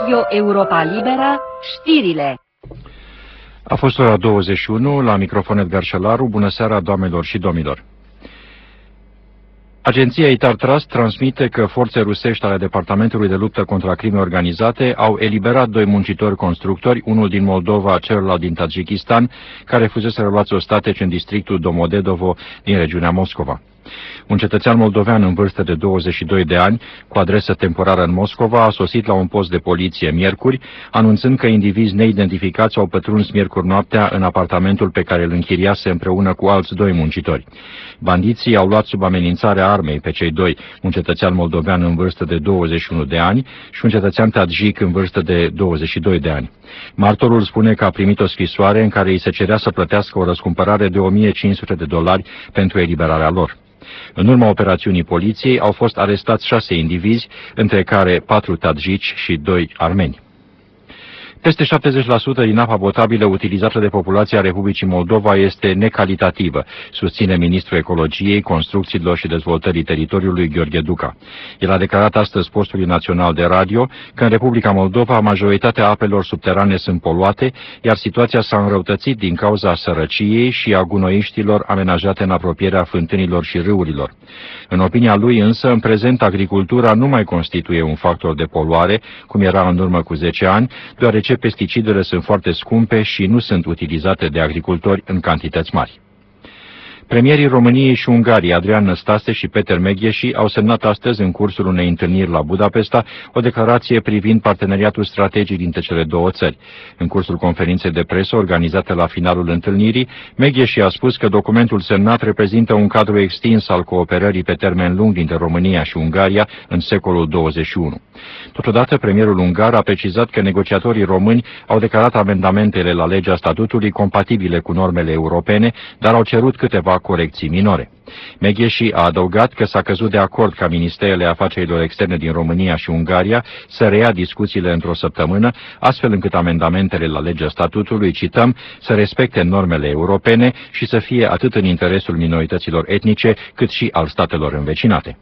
Radio Europa Liberă, știrile. A fost ora 21, la microfon Edgar Șelaru. Bună seara, doamnelor și domnilor. Agenția ITAR Trust transmite că forțe rusești ale Departamentului de Luptă contra Crimei Organizate au eliberat 2 muncitori constructori, unul din Moldova, celălalt din Tajikistan, care fusese luați ostateci în districtul Domodedovo din regiunea Moscova. Un cetățean moldovean în vârstă de 22 de ani, cu adresă temporară în Moscova, a sosit la un post de poliție miercuri, anunțând că indivizi neidentificați au pătruns miercuri noaptea în apartamentul pe care îl închiriase împreună cu alți 2 muncitori. Bandiții au luat sub amenințarea armei pe cei 2, un cetățean moldovean în vârstă de 21 de ani și un cetățean tadjic în vârstă de 22 de ani. Martorul spune că a primit o scrisoare în care îi se cerea să plătească o răscumpărare de $1500 pentru eliberarea lor. În urma operațiunii poliției au fost arestați 6 indivizi, între care 4 tadjici și 2 armeni. Peste 70% din apa potabilă utilizată de populația Republicii Moldova este necalitativă, susține ministrul Ecologiei, Construcțiilor și Dezvoltării Teritoriului Gheorghe Duca. El a declarat astăzi postului național de radio că în Republica Moldova majoritatea apelor subterane sunt poluate, iar situația s-a înrăutățit din cauza sărăciei și a gunoiștilor amenajate în apropierea fântânilor și râurilor. În opinia lui însă, în prezent, agricultura nu mai constituie un factor de poluare, cum era în urmă cu 10 ani, deoarece pesticidele sunt foarte scumpe și nu sunt utilizate de agricultori în cantități mari. Premierii României și Ungariei, Adrian Năstase și Peter Megheși, au semnat astăzi, în cursul unei întâlniri la Budapesta, o declarație privind parteneriatul strategic dintre cele 2 țări. În cursul conferinței de presă organizate la finalul întâlnirii, Megheși a spus că documentul semnat reprezintă un cadru extins al cooperării pe termen lung dintre România și Ungaria în secolul 21. Totodată, premierul ungar a precizat că negociatorii români au declarat amendamentele la legea statutului compatibile cu normele europene, dar au cerut câteva corecții minore. Megheși a adăugat că s-a căzut de acord ca Ministerele Afacerilor Externe din România și Ungaria să reia discuțiile într-o săptămână, astfel încât amendamentele la legea statutului, cităm, să respecte normele europene și să fie atât în interesul minorităților etnice, cât și al statelor învecinate.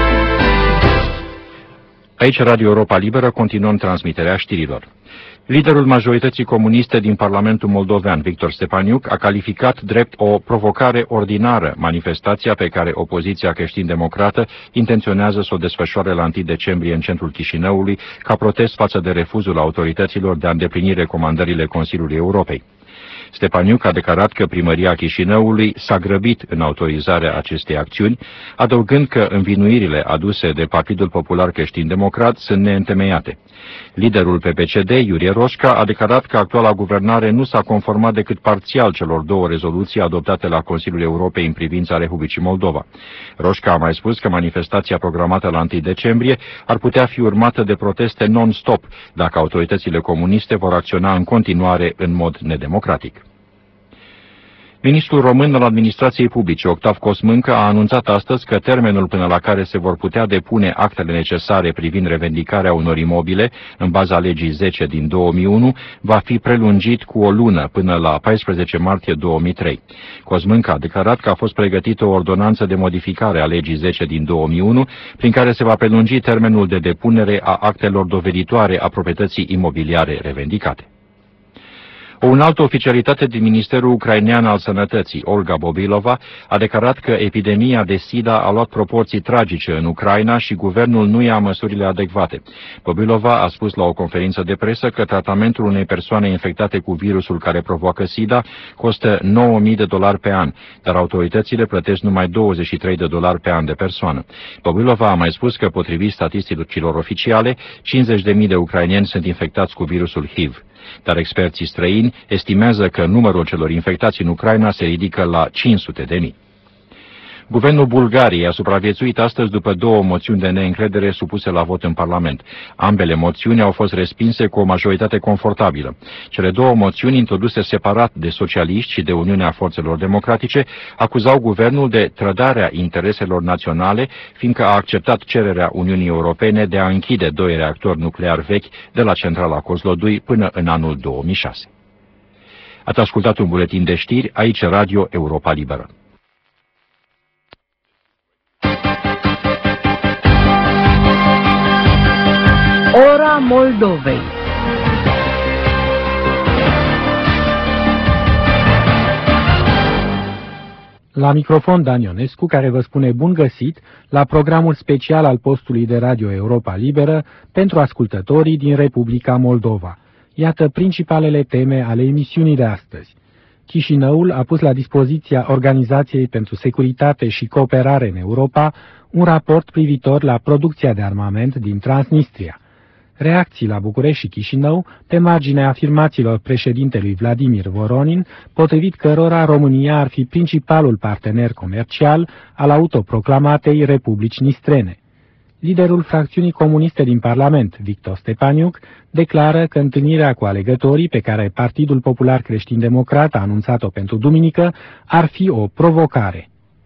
Aici, Radio Europa Liberă, continuăm transmiterea știrilor. Liderul majorității comuniste din Parlamentul moldovean, Victor Stepaniuc, a calificat drept o provocare ordinară manifestația pe care opoziția creștin-democrată intenționează să o desfășoare la 1 decembrie în centrul Chișinăului, ca protest față de refuzul autorităților de a îndeplini recomandările Consiliului Europei. Stepaniuc a declarat că primăria Chișinăului s-a grăbit în autorizarea acestei acțiuni, adăugând că învinuirile aduse de Partidul Popular Creștin-Democrat sunt neîntemeiate. Liderul PPCD, Iurie Roșca, a declarat că actuala guvernare nu s-a conformat decât parțial celor 2 rezoluții adoptate la Consiliul Europei în privința Republicii Moldova. Roșca a mai spus că manifestația programată la 1 decembrie ar putea fi urmată de proteste non-stop dacă autoritățile comuniste vor acționa în continuare în mod nedemocratic. Ministrul român al Administrației Publice, Octav Cosmâncă, a anunțat astăzi că termenul până la care se vor putea depune actele necesare privind revendicarea unor imobile, în baza legii 10 din 2001, va fi prelungit cu o lună până la 14 martie 2003. Cosmâncă a declarat că a fost pregătită o ordonanță de modificare a legii 10 din 2001, prin care se va prelungi termenul de depunere a actelor doveditoare a proprietății imobiliare revendicate. O înaltă oficialitate din Ministerul Ucrainean al Sănătății, Olga Bobilova, a declarat că epidemia de SIDA a luat proporții tragice în Ucraina și guvernul nu ia măsurile adecvate. Bobilova a spus la o conferință de presă că tratamentul unei persoane infectate cu virusul care provoacă SIDA costă $9.000 pe an, dar autoritățile plătesc numai $23 pe an de persoană. Bobilova a mai spus că, potrivit statisticilor oficiale, 50.000 de ucraineni sunt infectați cu virusul HIV. Dar experții străini estimează că numărul celor infectați în Ucraina se ridică la 500.000. Guvernul Bulgariei a supraviețuit astăzi după 2 moțiuni de neîncredere supuse la vot în Parlament. Ambele moțiuni au fost respinse cu o majoritate confortabilă. Cele 2 moțiuni, introduse separat de socialiști și de Uniunea Forțelor Democratice, acuzau guvernul de trădarea intereselor naționale, fiindcă a acceptat cererea Uniunii Europene de a închide 2 reactori nucleari vechi de la centrala Kozlodui până în anul 2006. Ați ascultat un buletin de știri, aici Radio Europa Liberă. Ora Moldovei. La microfon Dan Ionescu, care vă spune bun găsit la programul special al postului de radio Europa Liberă pentru ascultătorii din Republica Moldova. Iată principalele teme ale emisiunii de astăzi. Chișinăul a pus la dispoziția Organizației pentru Securitate și Cooperare în Europa un raport privitor la producția de armament din Transnistria. Reacții la București și Chișinău pe marginea afirmațiilor președintelui Vladimir Voronin, potrivit cărora România ar fi principalul partener comercial al autoproclamatei Republici Nistrene. Liderul fracțiunii comuniste din Parlament, Victor Stepaniuc, declară că întâlnirea cu alegătorii pe care Partidul Popular Creștin-Democrat a anunțat-o pentru duminică ar fi o provocare.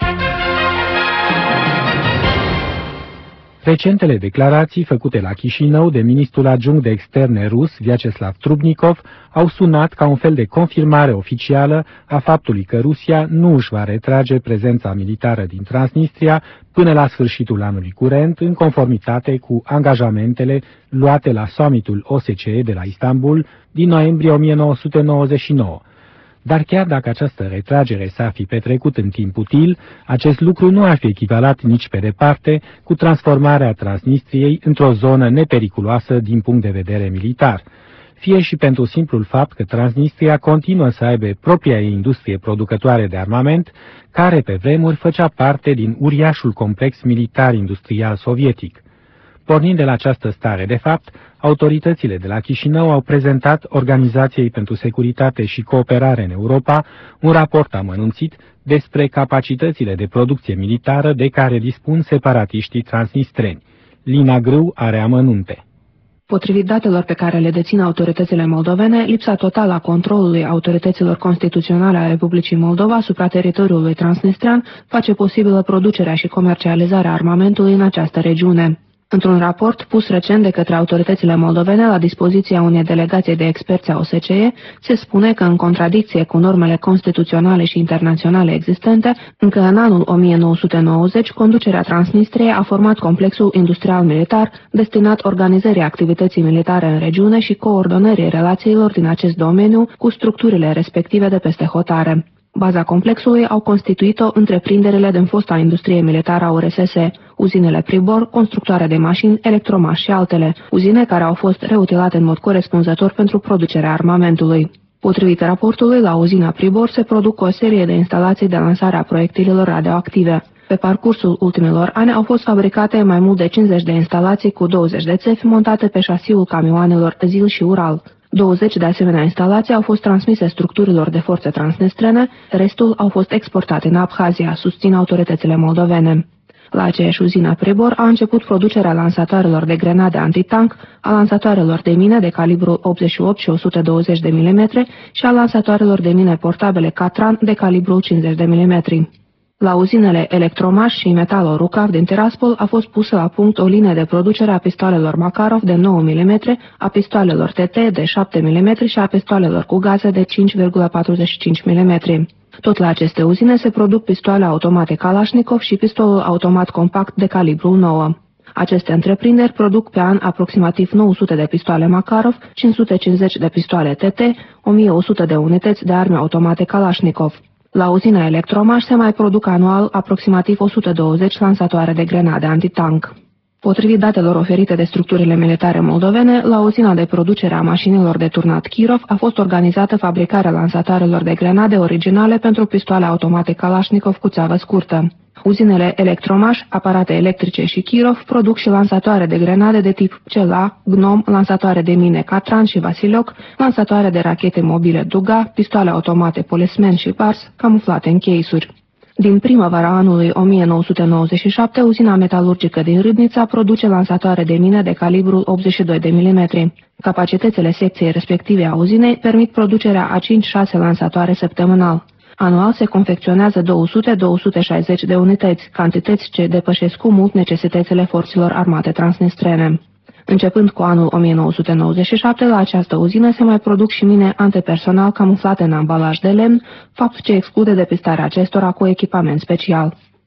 Recentele declarații făcute la Chișinău de ministrul adjunct de externe rus, Vyacheslav Trubnikov, au sunat ca un fel de confirmare oficială a faptului că Rusia nu își va retrage prezența militară din Transnistria până la sfârșitul anului curent, în conformitate cu angajamentele luate la summitul OSCE de la Istanbul din noiembrie 1999. Dar chiar dacă această retragere s-ar fi petrecut în timp util, acest lucru nu ar fi echivalat nici pe departe cu transformarea Transnistriei într-o zonă nepericuloasă din punct de vedere militar, fie și pentru simplul fapt că Transnistria continuă să aibă propria ei industrie producătoare de armament, care pe vremuri făcea parte din uriașul complex militar-industrial sovietic. Pornind de la această stare de fapt, autoritățile de la Chișinău au prezentat Organizației pentru Securitate și Cooperare în Europa un raport amănunțit despre capacitățile de producție militară de care dispun separatiștii transnistreni. Lina Grâu are amănunte. Potrivit datelor pe care le dețin autoritățile moldovene, lipsa totală a controlului autorităților constituționale a Republicii Moldova asupra teritoriului transnistrean face posibilă producerea și comercializarea armamentului în această regiune. Într-un raport pus recent de către autoritățile moldovene la dispoziția unei delegații de experți a OSCE, se spune că, în contradicție cu normele constituționale și internaționale existente, încă în anul 1990, conducerea Transnistriei a format complexul industrial-militar destinat organizării activității militare în regiune și coordonării relațiilor din acest domeniu cu structurile respective de peste hotare. Baza complexului au constituit-o întreprinderile din fosta industrie militară a URSS, uzinele Pribor, constructoare de mașini, Electromaș și altele, uzine care au fost reutilate în mod corespunzător pentru producerea armamentului. Potrivit raportului, la uzina Pribor se produc o serie de instalații de lansare a proiectilelor radioactive. Pe parcursul ultimilor ani au fost fabricate mai mult de 50 de instalații cu 20 de țevi montate pe șasiul camioanelor Zil și Ural. 20 de asemenea instalații au fost transmise structurilor de forțe transnistrene, restul au fost exportate în Abhazia, susțin autoritățile moldovene. La aceeași uzină Pribor a început producerea lansatoarelor de grenade antitank, a lansatoarelor de mine de calibru 88 și 120 de mm și a lansatoarelor de mine portabile Catran de calibru 50 de mm. La uzinele Electromaș și Metalo-Rucav din Tiraspol a fost pusă la punct o linie de producere a pistoalelor Makarov de 9 mm, a pistoalelor TT de 7 mm și a pistoalelor cu gaze de 5,45 mm. Tot la aceste uzine se produc pistoale automate Kalashnikov și pistolul automat compact de calibru 9. Aceste întreprinderi produc pe an aproximativ 900 de pistoale Makarov, 550 de pistoale TT, 1100 de unități de arme automate Kalashnikov. La uzina Electromaș se mai produc anual aproximativ 120 lansatoare de grenade antitank. Potrivit datelor oferite de structurile militare moldovene, la uzina de producere a mașinilor de turnat Kirov a fost organizată fabricarea lansatoarelor de grenade originale pentru pistoale automate Kalashnikov cu țeavă scurtă. Uzinele Electromaș, aparate electrice și Kirov produc și lansatoare de grenade de tip Cela, Gnom, lansatoare de mine Catran și Vasiloc, lansatoare de rachete mobile Duga, pistoale automate Policeman și Pars, camuflate în case-uri. Din primăvara anului 1997, uzina metalurgică din Râdnița produce lansatoare de mine de calibru 82 de mm. Capacitățile secției respective a uzinei permit producerea a 5-6 lansatoare săptămânal. Anual se confecționează 200-260 de unități, cantități ce depășesc cu mult necesitățile forțelor armate transnistrene. Începând cu anul 1997, la această uzină se mai produc și mine antipersonal camuflate în ambalaj de lemn, fapt ce exclude depistarea acestora cu echipament special.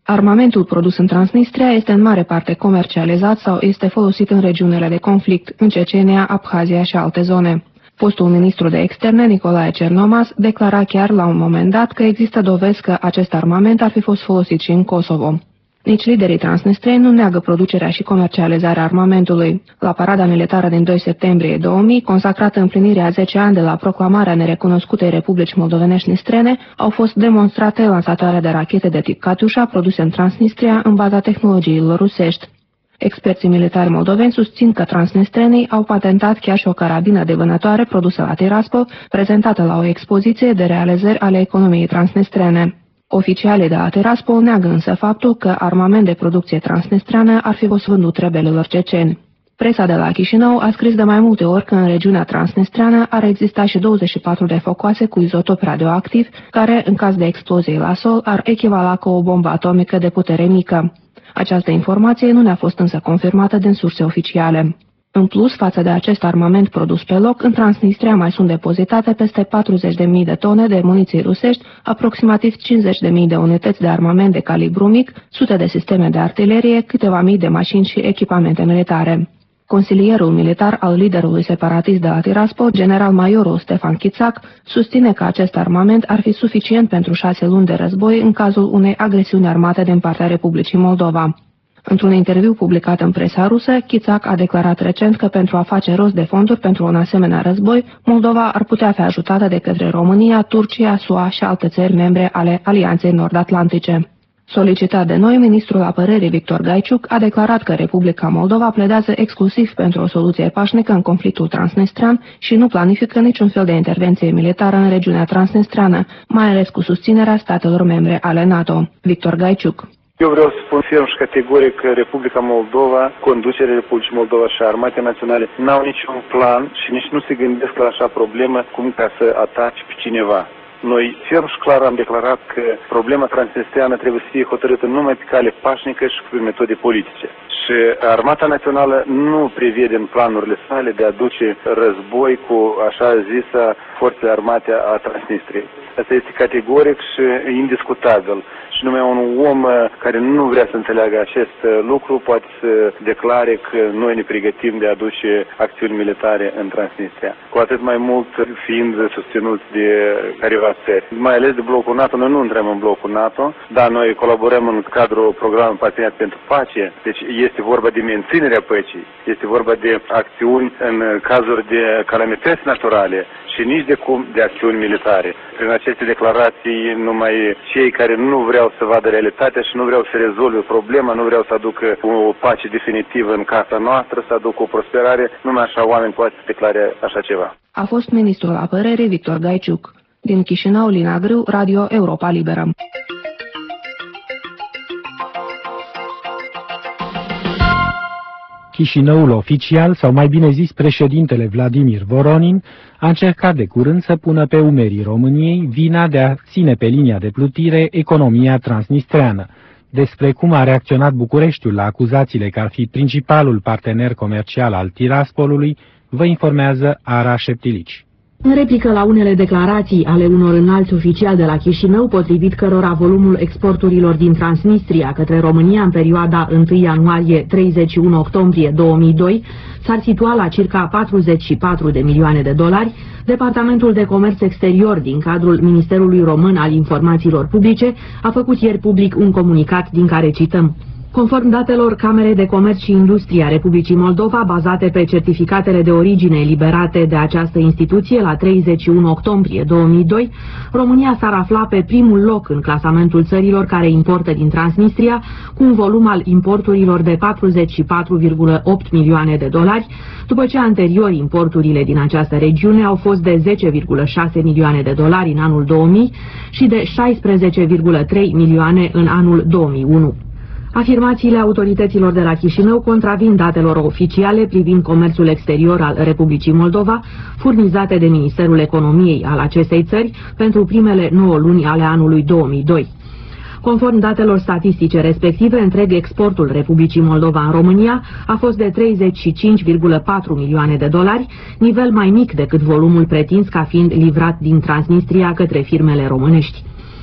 Armamentul produs în Transnistria este în mare parte comercializat sau este folosit în regiunile de conflict, în Cecenia, Abhazia și alte zone. Fostul ministru de externe, Nicolae Cernomas, declara chiar la un moment dat că există dovezi că acest armament ar fi fost folosit și în Kosovo. Nici liderii transnistreni nu neagă producerea și comercializarea armamentului. La parada militară din 2 septembrie 2000, consacrată împlinirea a 10 ani de la proclamarea nerecunoscutei Republici Moldovenești Nistrene, au fost demonstrate lansatoare de rachete de tip Katyusha produse în Transnistria în baza tehnologiilor rusești. Experții militari moldoveni susțin că transnistrenii au patentat chiar și o carabină de vânătoare produsă la Tiraspol, prezentată la o expoziție de realizări ale economiei transnistrene. Oficialii de la Tiraspol neagă însă faptul că armament de producție transnistreană ar fi fost vândut rebelilor ceceni. Presa de la Chișinău a scris de mai multe ori că în regiunea transnistreană ar exista și 24 de focoase cu izotop radioactiv, care, în caz de explozie la sol, ar echivala cu o bombă atomică de putere mică. Această informație nu ne-a fost însă confirmată din surse oficiale. În plus, față de acest armament produs pe loc, în Transnistria mai sunt depozitate peste 40.000 de tone de muniții rusești, aproximativ 50.000 de unități de armament de calibru mic, sute de sisteme de artilerie, câteva mii de mașini și echipamente militare. Consilierul militar al liderului separatist de la Tiraspol, general-majorul Stefan Chițac, susține că acest armament ar fi suficient pentru 6 luni de război în cazul unei agresiuni armate din partea Republicii Moldova. Într-un interviu publicat în presa rusă, Chițac a declarat recent că pentru a face rost de fonduri pentru un asemenea război, Moldova ar putea fi ajutată de către România, Turcia, SUA și alte țări membre ale Alianței Nord-Atlantice. Solicitat de noi, ministrul apărării Victor Gaiciuc a declarat că Republica Moldova pledează exclusiv pentru o soluție pașnică în conflictul transnistrean și nu planifică niciun fel de intervenție militară în regiunea transnistreană, mai ales cu susținerea statelor membre ale NATO. Victor Gaiciuc. Eu vreau să spun ferm și categoric că Republica Moldova, conducerea Republicii Moldova și Armatele Naționale n-au niciun plan și nici nu se gândesc la așa problemă cum ca să ataci pe cineva. Noi ferm și clar am declarat că problema transnistreană trebuie să fie hotărâtă numai pe cale pașnică și cu metode politice. Și Armata Națională nu prevede în planurile sale de a duce război cu așa zisa forțele armate a Transnistriei. Asta este categoric și indiscutabil. Și numai un om care nu vrea să înțeleagă acest lucru poate să declare că noi ne pregătim de a duce acțiuni militare în Transnistria. Cu atât mai mult fiind susținuți de careva țări. Mai ales de blocul NATO, noi nu intrăm în blocul NATO, dar noi colaborăm în cadrul programului Parteneriat pentru Pace. Deci este vorba de menținerea păcii, este vorba de acțiuni în cazuri de calamități naturale și nici de cum de acțiuni militare. Prin aceste declarații, numai cei care nu vreau să vadă realitatea și nu vreau să rezolve problema, nu vreau să aducă o pace definitivă în casa noastră, să aducă o prosperare, numai așa oameni poate să declare așa ceva. A fost ministrul apărării Victor Gaiciuc. Din Chișinău, Lina Grâu, Radio Europa Liberă. Chișinăul oficial, sau mai bine zis președintele Vladimir Voronin, a încercat de curând să pună pe umerii României vina de a ține pe linia de plutire economia transnistreană. Despre cum a reacționat Bucureștiul la acuzațiile că ar fi principalul partener comercial al Tiraspolului, vă informează Ara Șeptilici. În replică la unele declarații ale unor înalți oficiali de la Chișinău, potrivit cărora volumul exporturilor din Transnistria către România în perioada 1 ianuarie-31 octombrie 2002 s-ar situa la circa 44 de milioane de dolari, Departamentul de Comerț Exterior din cadrul Ministerului Român al Informațiilor Publice a făcut ieri public un comunicat din care cităm: conform datelor Camerei de Comerț și Industrie a Republicii Moldova, bazate pe certificatele de origine eliberate de această instituție la 31 octombrie 2002, România s-ar afla pe primul loc în clasamentul țărilor care importă din Transnistria, cu un volum al importurilor de 44,8 milioane de dolari, după ce anterior importurile din această regiune au fost de 10,6 milioane de dolari în anul 2000 și de 16,3 milioane în anul 2001. Afirmațiile autorităților de la Chișinău contravin datelor oficiale privind comerțul exterior al Republicii Moldova, furnizate de Ministerul Economiei al acestei țări pentru primele 9 luni ale anului 2002. Conform datelor statistice respective, întreg exportul Republicii Moldova în România a fost de 35,4 milioane de dolari, nivel mai mic decât volumul pretins ca fiind livrat din Transnistria către firmele românești.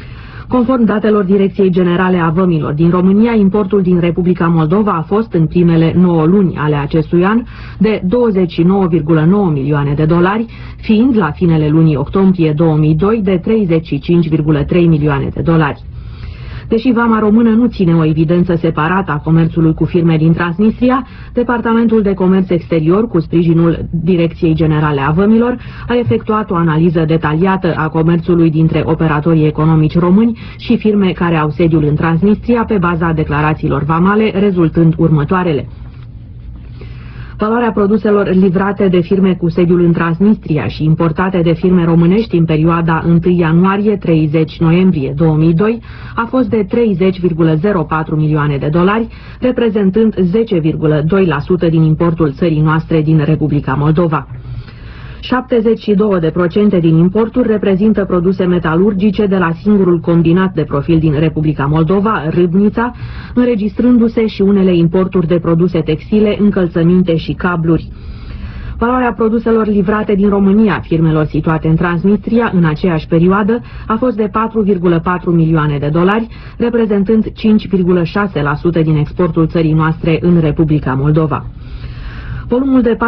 Conform datelor Direcției Generale a Vămilor din România, importul din Republica Moldova a fost în primele 9 luni ale acestui an de 29,9 milioane de dolari, fiind la finele lunii octombrie 2002 de 35,3 milioane de dolari. Deși Vama Română nu ține o evidență separată a comerțului cu firme din Transnistria, Departamentul de Comerț Exterior, cu sprijinul Direcției Generale a Vămilor, a efectuat o analiză detaliată a comerțului dintre operatorii economici români și firme care au sediul în Transnistria pe baza declarațiilor vamale, rezultând următoarele. Valoarea produselor livrate de firme cu sediul în Transnistria și importate de firme românești în perioada 1 ianuarie-30 noiembrie 2002 a fost de 30,04 milioane de dolari, reprezentând 10,2% din importul țării noastre din Republica Moldova. 72% din importuri reprezintă produse metalurgice de la singurul combinat de profil din Republica Moldova, Râbnița, înregistrându-se și unele importuri de produse textile, încălțăminte și cabluri. Valoarea produselor livrate din România firmelor situate în Transnistria în aceeași perioadă a fost de 4,4 milioane de dolari, reprezentând 5,6% din exportul țării noastre în Republica Moldova. Volumul de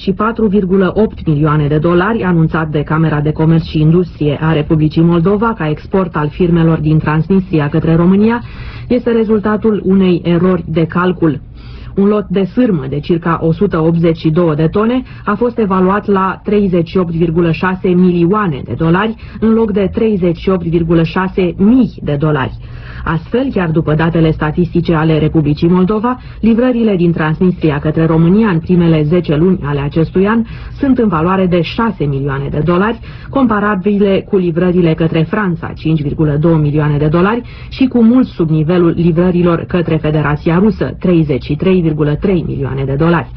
44,8 milioane de dolari anunțat de Camera de Comerț și Industrie a Republicii Moldova ca export al firmelor din Transnistria către România este rezultatul unei erori de calcul. Un lot de sârmă de circa 182 de tone a fost evaluat la 38,6 milioane de dolari în loc de 38,6 mii de dolari. Astfel, chiar după datele statistice ale Republicii Moldova, livrările din Transnistria către România în primele 10 luni ale acestui an sunt în valoare de 6 milioane de dolari, comparabile cu livrările către Franța, 5,2 milioane de dolari, și cu mult sub nivelul livrărilor către Federația Rusă, 33,3 milioane de dolari.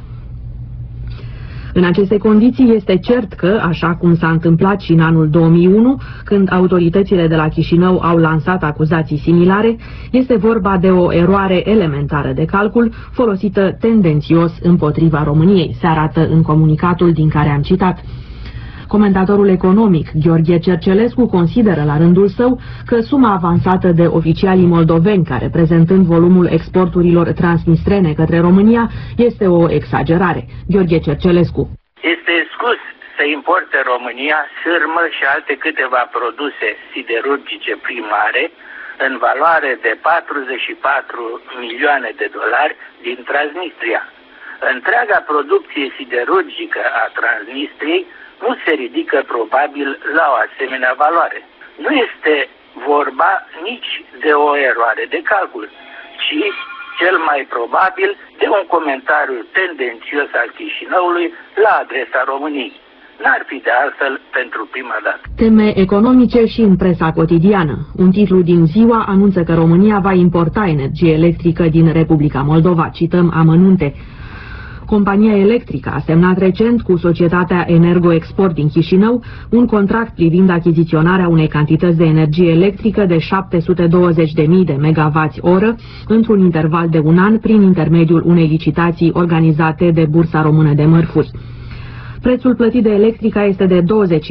În aceste condiții este cert că, așa cum s-a întâmplat și în anul 2001, când autoritățile de la Chișinău au lansat acuzații similare, este vorba de o eroare elementară de calcul folosită tendențios împotriva României, se arată în comunicatul din care am citat. Comentatorul economic Gheorghe Cercelescu consideră la rândul său că suma avansată de oficialii moldoveni, ca reprezentând volumul exporturilor transnistrene către România, este o exagerare. Gheorghe Cercelescu. Este exclus să importe România sârmă și alte câteva produse siderurgice primare în valoare de 44 milioane de dolari din Transnistria. Întreaga producție siderurgică a Transnistriei nu se ridică probabil la o asemenea valoare. Nu este vorba nici de o eroare de calcul, ci cel mai probabil de un comentariu tendențios al Chișinăului la adresa României. N-ar fi de altfel pentru prima dată. Teme economice și în presa cotidiană. Un titlu din Ziua anunță că România va importa energie electrică din Republica Moldova. Cităm amănunte. Compania electrică a semnat recent cu societatea Energoexport din Chișinău un contract privind achiziționarea unei cantități de energie electrică de 720.000 de MWh într-un interval de un an prin intermediul unei licitații organizate de Bursa Română de Mărfuri. Prețul plătit de Electrica este de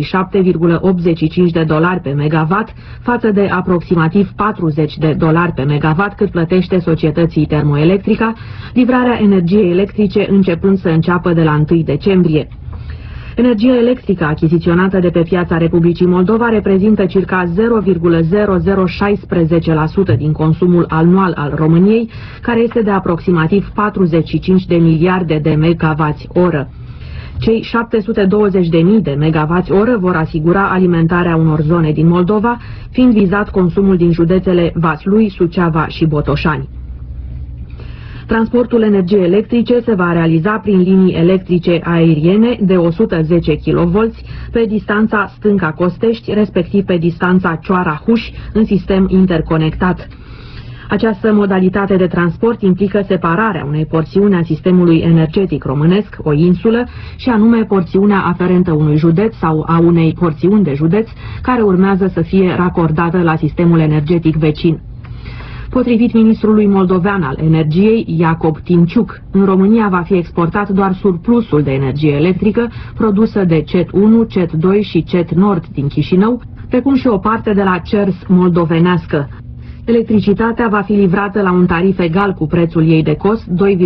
27,85 de dolari pe megawatt față de aproximativ 40 de dolari pe megawatt cât plătește societății Termoelectrica, livrarea energiei electrice începând să înceapă de la 1 decembrie. Energia electrică achiziționată de pe piața Republicii Moldova reprezintă circa 0,0016% din consumul anual al României, care este de aproximativ 45 de miliarde de MWh. Cei 720.000 de MWh vor asigura alimentarea unor zone din Moldova, fiind vizat consumul din județele Vaslui, Suceava și Botoșani. Transportul energiei electrice se va realiza prin linii electrice aeriene de 110 kV pe distanța Stânca-Costești, respectiv pe distanța Cioara-Huș, în sistem interconectat. Această modalitate de transport implică separarea unei porțiuni a sistemului energetic românesc, o insulă, și anume porțiunea aferentă unui județ sau a unei porțiuni de județ, care urmează să fie racordată la sistemul energetic vecin. Potrivit ministrului moldovean al energiei, Iacob Tinciuc, în România va fi exportat doar surplusul de energie electrică produsă de CET 1, CET 2 și CET Nord din Chișinău, precum și o parte de la CERS moldovenească. Electricitatea va fi livrată la un tarif egal cu prețul ei de cost,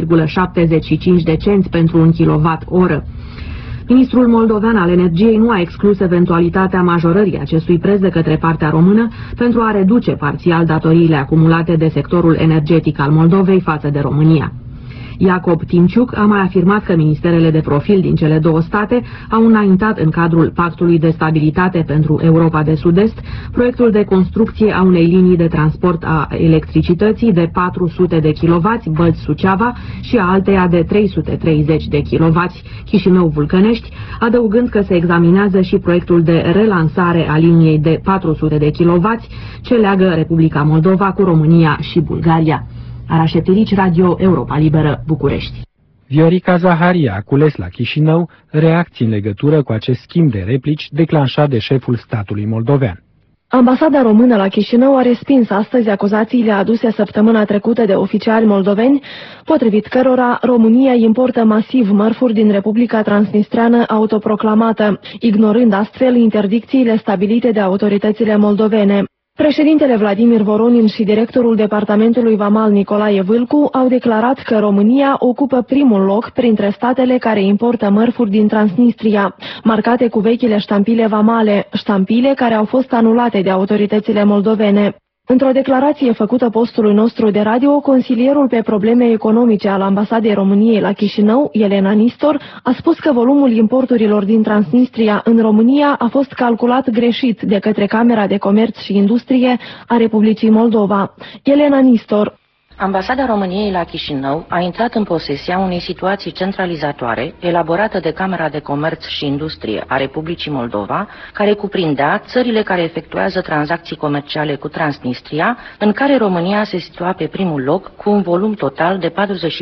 2,75 de cenți pentru 1 kWh. Ministrul moldovean al energiei nu a exclus eventualitatea majorării acestui preț de către partea română pentru a reduce parțial datoriile acumulate de sectorul energetic al Moldovei față de România. Iacob Timciuc a mai afirmat că ministerele de profil din cele două state au înaintat în cadrul Pactului de Stabilitate pentru Europa de Sud-Est proiectul de construcție a unei linii de transport a electricității de 400 de kW Bălți-Suceava și a alteia de 330 de kW Chișinău-Vulcănești, adăugând că se examinează și proiectul de relansare a liniei de 400 de kW ce leagă Republica Moldova cu România și Bulgaria. Araș Eptirici, Radio Europa Liberă, București. Viorica Zaharia a cules la Chișinău reacții în legătură cu acest schimb de replici declanșat de șeful statului moldovean. Ambasada română la Chișinău a respins astăzi acuzațiile aduse săptămâna trecută de oficiali moldoveni, potrivit cărora România importă masiv mărfuri din Republica Transnistreană autoproclamată, ignorând astfel interdicțiile stabilite de autoritățile moldovene. Președintele Vladimir Voronin și directorul Departamentului Vamal Nicolae Vâlcu au declarat că România ocupă primul loc printre statele care importă mărfuri din Transnistria, marcate cu vechile ștampile vamale, ștampile care au fost anulate de autoritățile moldovene. Într-o declarație făcută postului nostru de radio, consilierul pe probleme economice al Ambasadei României la Chișinău, Elena Nistor, a spus că volumul importurilor din Transnistria în România a fost calculat greșit de către Camera de Comerț și Industrie a Republicii Moldova. Elena Nistor: Ambasada României la Chișinău a intrat în posesia unei situații centralizatoare elaborată de Camera de Comerț și Industrie a Republicii Moldova, care cuprindea țările care efectuează tranzacții comerciale cu Transnistria, în care România se situa pe primul loc cu un volum total de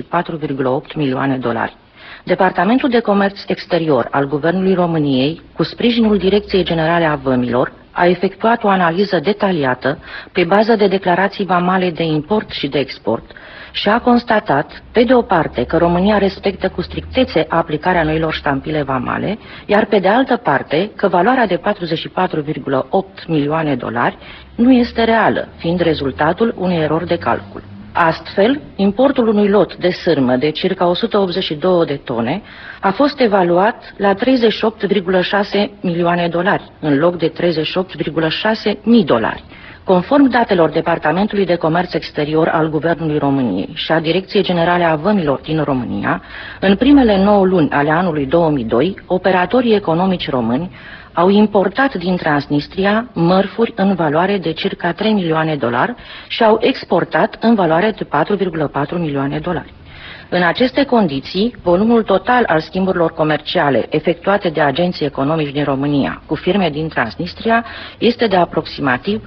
44,8 milioane $. Departamentul de Comerț Exterior al Guvernului României, cu sprijinul Direcției Generale a Vămilor, a efectuat o analiză detaliată pe bază de declarații vamale de import și de export și a constatat, pe de o parte, că România respectă cu strictețe aplicarea noilor ștampile vamale, iar pe de altă parte că valoarea de 44,8 milioane $, nu este reală, fiind rezultatul unei erori de calcul. Astfel, importul unui lot de sârmă de circa 182 de tone a fost evaluat la 38,6 milioane $, în loc de 38,6 mii $. Conform datelor Departamentului de Comerț Exterior al Guvernului României și a Direcției Generale a Vămilor din România, în primele 9 luni ale anului 2002, operatorii economici români au importat din Transnistria mărfuri în valoare de circa 3 milioane $, și au exportat în valoare de 4,4 milioane $. În aceste condiții, volumul total al schimburilor comerciale efectuate de agenții economici din România cu firme din Transnistria este de aproximativ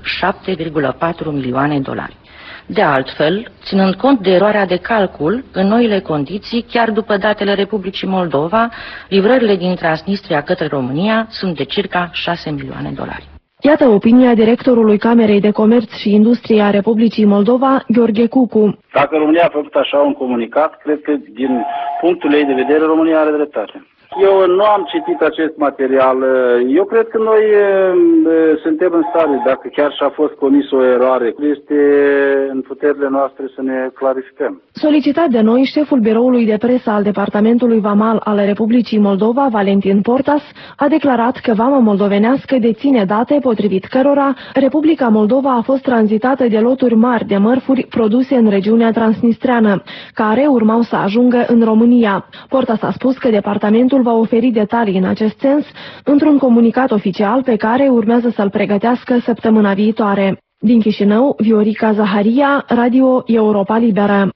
7,4 milioane $. De altfel, ținând cont de eroarea de calcul, în noile condiții, chiar după datele Republicii Moldova, livrările din Transnistria către România sunt de circa 6 milioane $. Iată opinia directorului Camerei de Comerț și Industrie a Republicii Moldova, Gheorghe Cucu. Dacă România a făcut așa un comunicat, cred că din punctul ei de vedere România are dreptate. Eu nu am citit acest material. Eu cred că noi suntem în stare, dacă chiar și-a fost comis o eroare, este în puterile noastre să ne clarificăm. Solicitat de noi, șeful biroului de presă al Departamentului Vamal al Republicii Moldova, Valentin Portas, a declarat că vama moldovenească deține date potrivit cărora Republica Moldova a fost tranzitată de loturi mari de mărfuri produse în regiunea transnistreană, care urmau să ajungă în România. Portas a spus că departamentul va oferi detalii în acest sens într-un comunicat oficial pe care urmează să-l pregătească săptămâna viitoare. Din Chișinău, Viorica Zaharia, Radio Europa Liberă.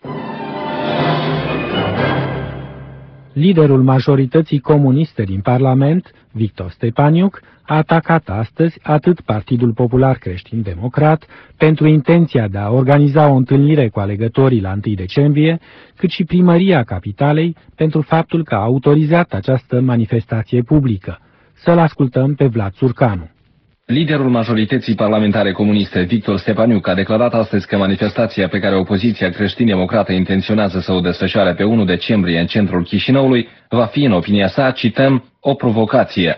Liderul majorității comuniste din Parlament, Victor Stepaniuc, a atacat astăzi atât Partidul Popular Creștin-Democrat pentru intenția de a organiza o întâlnire cu alegătorii la 1 decembrie, cât și Primăria Capitalei pentru faptul că a autorizat această manifestație publică. Să-l ascultăm pe Vlad Țurcanu. Liderul majorității parlamentare comuniste, Victor Stepaniuc, a declarat astăzi că manifestația pe care opoziția creștin-democrată intenționează să o desfășoare pe 1 decembrie în centrul Chișinăului va fi, în opinia sa, cităm, o provocație.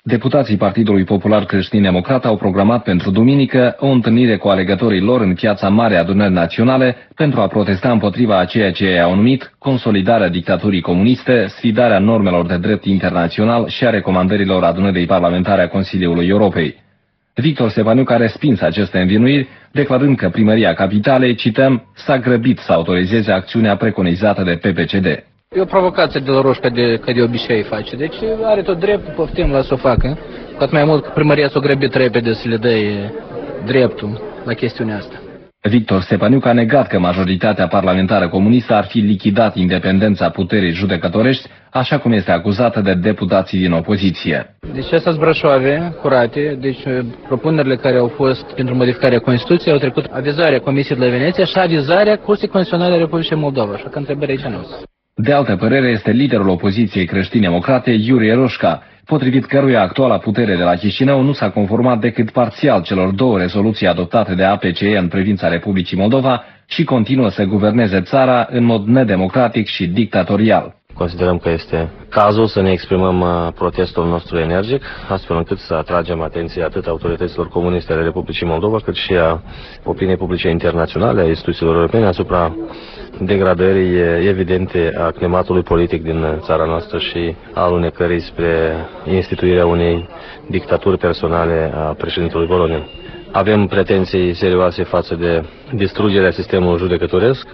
Deputații Partidului Popular Creștin-Democrat au programat pentru duminică o întâlnire cu alegătorii lor în Piața Mare Adunări Naționale pentru a protesta împotriva a ceea ce au numit consolidarea dictaturii comuniste, sfidarea normelor de drept internațional și a recomandărilor Adunării Parlamentare a Consiliului Europei. Victor Stepaniuc a respins aceste învinuiri, declarând că primăria capitalei, cităm, s-a grăbit să autorizeze acțiunea preconizată de PPCD. E o provocație de la Roșca ca de obicei face, deci are tot dreptul, poftim la să o facă, cu atât mai mult că primăria s-a grăbit repede să le dă dreptul la chestiunea asta. Victor Stepaniuc a negat că majoritatea parlamentară comunistă ar fi lichidat independența puterii judecătorești, așa cum este acuzată de deputații din opoziție. Deci astea sunt Brașoave, curate, deci propunerile care au fost pentru modificarea Constituției au trecut avizarea Comisiei de la Veneția și avizarea Curții Constituționale a Republicii Moldova, așa că întrebarea aici nu. De altă părere este liderul opoziției creștin-democrate, Iurie Roșca, potrivit căruia actuala putere de la Chișinău nu s-a conformat decât parțial celor două rezoluții adoptate de APCE în privința Republicii Moldova și continuă să guverneze țara în mod nedemocratic și dictatorial. Considerăm că este cazul să ne exprimăm protestul nostru energic, astfel încât să atragem atenția atât autorităților comuniste ale Republicii Moldova, cât și a opiniei publice internaționale, a instituțiilor europene, asupra degradării evidente a climatului politic din țara noastră și a alunecării spre instituirea unei dictaturi personale a președintelui Voronin. Avem pretenții serioase față de distrugerea sistemului judecătoresc,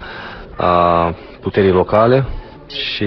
a puterii locale și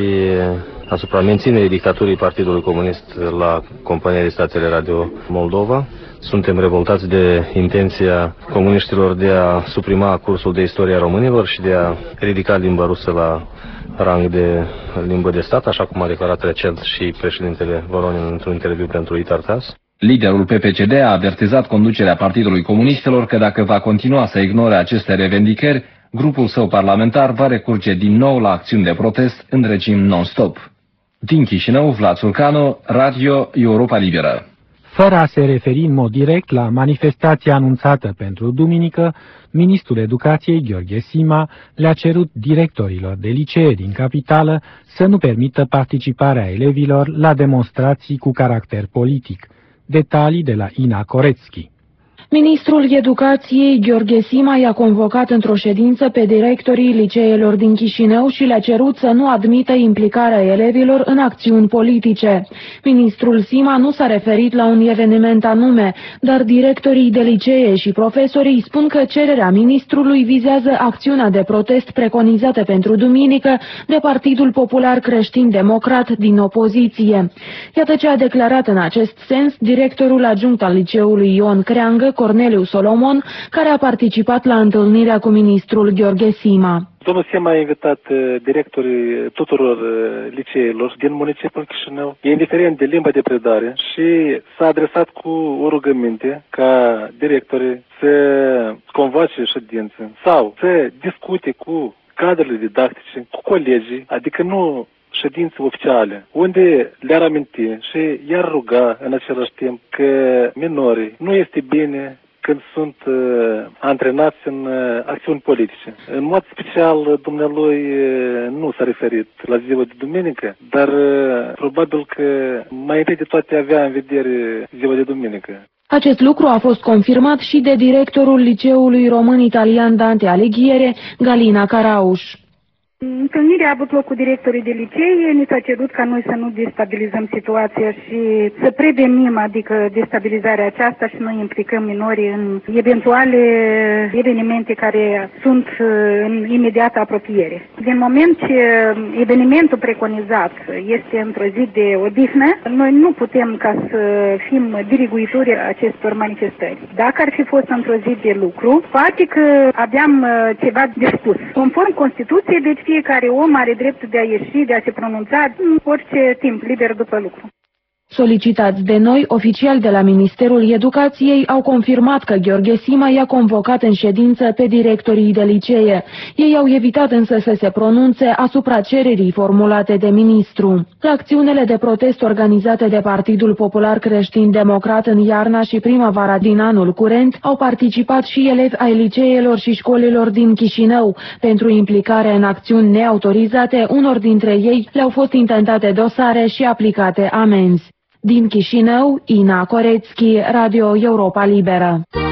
asupra menținerii dictaturii Partidului Comunist la compania de statele Radio Moldova. Suntem revoltați de intenția comuniștilor de a suprima cursul de istoria românilor și de a ridica limba rusă la rang de limbă de stat, așa cum a declarat recent și președintele Voronin într-un interviu pentru Itartas. Liderul PPCD a avertizat conducerea Partidului Comunistelor că dacă va continua să ignore aceste revendicări, grupul său parlamentar va recurge din nou la acțiuni de protest în regim non-stop. Din Chișinău, Vlad Sulcanu, Radio Europa Liberă. Fără a se referi în mod direct la manifestația anunțată pentru duminică, ministrul Educației, Gheorghe Sima, le-a cerut directorilor de licee din capitală să nu permită participarea elevilor la demonstrații cu caracter politic. Detalii de la Ina Corețchi. Ministrul Educației, Gheorghe Sima, i-a convocat într-o ședință pe directorii liceelor din Chișinău și le-a cerut să nu admită implicarea elevilor în acțiuni politice. Ministrul Sima nu s-a referit la un eveniment anume, dar directorii de licee și profesorii spun că cererea ministrului vizează acțiunea de protest preconizată pentru duminică de Partidul Popular Creștin-Democrat din opoziție. Iată ce a declarat în acest sens directorul adjunct al liceului Ion Creangă, Corneliu Solomon, care a participat la întâlnirea cu ministrul Gheorghe Sima. Domnul Sima a invitat directorii tuturor liceelor din municipiul Chișinău, indiferent de limba de predare, și s-a adresat cu o rugăminte ca directorii să convoace ședințe sau să discute cu cadrele didactice, cu colegii, adică nu ședințe oficiale, unde le-ar aminti și i-ar ruga în același timp că minorii nu este bine când sunt antrenați în acțiuni politice. În mod special, dumnealui nu s-a referit la ziua de duminică, dar probabil că mai întâi de toate avea în vedere ziua de duminică. Acest lucru a fost confirmat și de directorul Liceului Român-Italian Dante Alighieri, Galina Carauș. Întâlnirea a avut loc cu directorii de licee, ni s-a cerut ca noi să nu destabilizăm situația și să prevenim, adică destabilizarea aceasta și noi implicăm minorii în eventuale evenimente care sunt în imediată apropiere. Din moment ce evenimentul preconizat este într-o zi de odihnă, noi nu putem ca să fim diriguitori acestor manifestări. Dacă ar fi fost într-o zi de lucru, poate că aveam ceva de spus. Conform Constituției, deci fiecare om are dreptul de a ieși, de a se pronunța în orice timp liber după lucru. Solicitați de noi, oficiali de la Ministerul Educației au confirmat că Gheorghe Sima i-a convocat în ședință pe directorii de licee. Ei au evitat însă să se pronunțe asupra cererii formulate de ministru. La acțiunile de protest organizate de Partidul Popular Creștin-Democrat în iarna și primăvara din anul curent au participat și elevi ai liceelor și școlilor din Chișinău. Pentru implicare în acțiuni neautorizate, unor dintre ei le-au fost intentate dosare și aplicate amenzi. Din Chișinău, Ina Corețchi, Radio Europa Liberă.